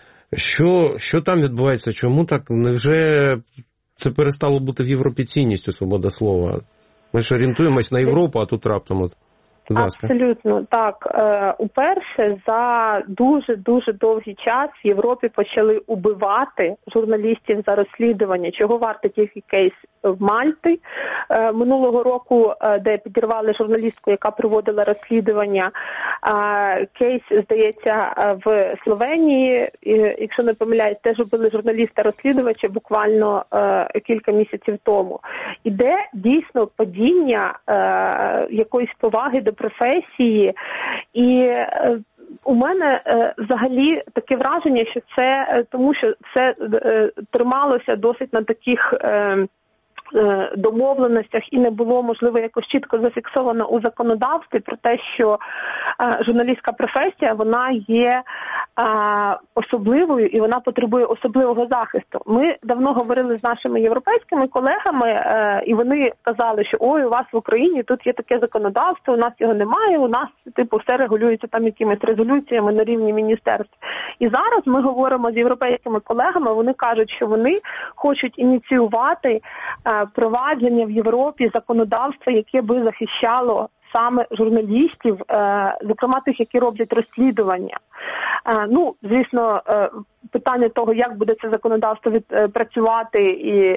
Що, що там відбувається? Чому так? Невже це перестало бути в Європі цінністю, свобода слова? Ми ж орієнтуємось на Європу, а тут раптом от. Абсолютно, так. Е, уперше за дуже-дуже довгий час в Європі почали убивати журналістів за розслідування, чого варто тільки кейс в Мальти е, минулого року, е, де підірвали журналістку, яка проводила розслідування. Е, кейс, здається, в Словенії, е, якщо не помиляюсь, теж убили журналіста-розслідувача буквально е, кілька місяців тому. Іде дійсно падіння е, якоїсь поваги до професії, і е, у мене е, взагалі таке враження, що це е, тому, що все е, трималося досить на таких е, домовленостях і не було, можливо, якось чітко зафіксовано у законодавстві про те, що е, журналістська професія, вона є е, особливою і вона потребує особливого захисту. Ми давно говорили з нашими європейськими колегами, е, і вони казали, що ой, у вас в Україні тут є таке законодавство, у нас його немає, у нас, типу, все регулюється там якимись резолюціями на рівні міністерств. І зараз ми говоримо з європейськими колегами, вони кажуть, що вони хочуть ініціювати е, провадження в Європі законодавства, яке би захищало саме журналістів, зокрема тих, які роблять розслідування. Ну, звісно, питання того, як буде це законодавство працювати, і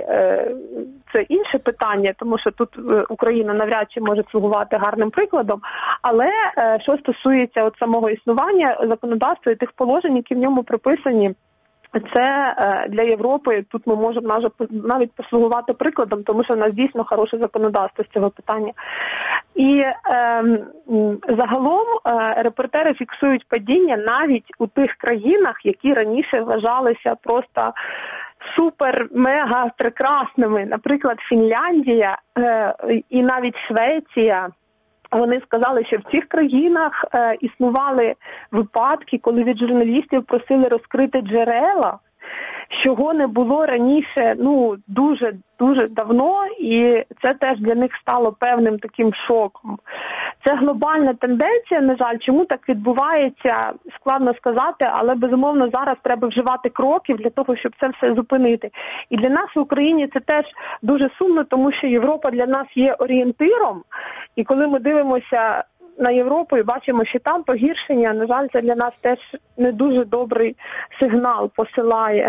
це інше питання, тому що тут Україна навряд чи може слугувати гарним прикладом. Але що стосується от самого існування законодавства і тих положень, які в ньому прописані, це для Європи, тут ми можемо навіть послугувати прикладом, тому що в нас дійсно хороше законодавство з цього питання. І е, загалом е, репортери фіксують падіння навіть у тих країнах, які раніше вважалися просто супер-мега прекрасними. Наприклад, Фінляндія е, і навіть Швеція. Вони сказали, що в цих країнах е, існували випадки, коли від журналістів просили розкрити джерела, чого не було раніше, ну, дуже-дуже давно, і це теж для них стало певним таким шоком. Це глобальна тенденція, на жаль, чому так відбувається, складно сказати, але, безумовно, зараз треба вживати кроків для того, щоб це все зупинити. І для нас в Україні це теж дуже сумно, тому що Європа для нас є орієнтиром, і коли ми дивимося на Європу і бачимо, що там погіршення, на жаль, це для нас теж не дуже добрий сигнал посилає.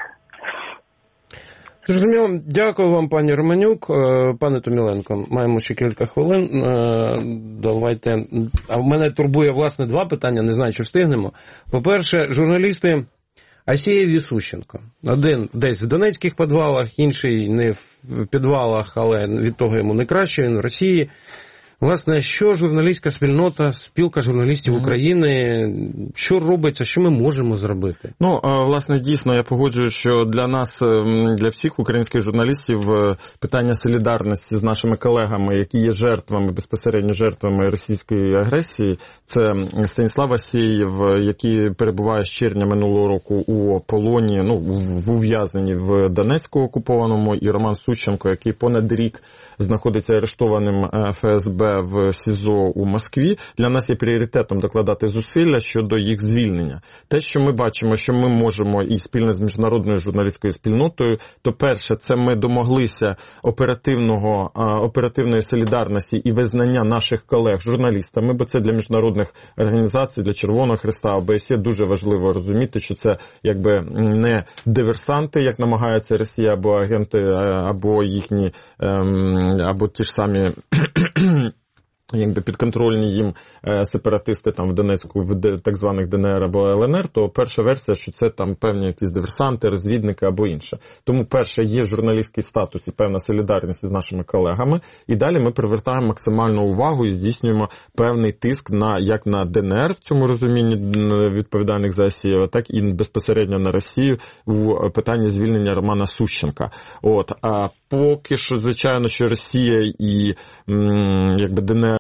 Зрозуміло. Дякую вам, пані Романюк. Пане Томіленко, маємо ще кілька хвилин. Давайте. А в мене турбує, власне, два питання, не знаю, чи встигнемо. По-перше, журналісти Асєєв і Сущенко. Один десь в донецьких підвалах, інший не в підвалах, але від того йому не краще, він в Росії. Власне, що журналістська спільнота, спілка журналістів України, що робиться, що ми можемо зробити? Ну, власне, дійсно, я погоджую, що для нас, для всіх українських журналістів, питання солідарності з нашими колегами, які є жертвами, безпосередньо жертвами російської агресії, це Станіслав Асєєв, який перебуває з червня минулого року у полоні, ну, в ув'язненні в Донецьку окупованому, і Роман Сущенко, який понад рік знаходиться арештованим еф ес бе в СІЗО у Москві, для нас є пріоритетом докладати зусилля щодо їх звільнення. Те, що ми бачимо, що ми можемо і спільно з міжнародною журналістською спільнотою, то перше, це ми домоглися оперативного, оперативної солідарності і визнання наших колег журналістами, бо це для міжнародних організацій, для Червоного Хреста, о бе ес є дуже важливо розуміти, що це якби не диверсанти, як намагається Росія, або агенти, або їхні, або ті ж самі якби підконтрольні їм е, сепаратисти там в Донецьку, в де, так званих ДНР або ЛНР, то перша версія, що це там певні якісь диверсанти, розвідники або інше. Тому перше, є журналістський статус і певна солідарність з нашими колегами, і далі ми привертаємо максимальну увагу і здійснюємо певний тиск на, як на ДНР в цьому розумінні відповідальних за Асієва, так і безпосередньо на Росію в питанні звільнення Романа Сущенка. От, а поки що, звичайно, що Росія і м, якби ДНР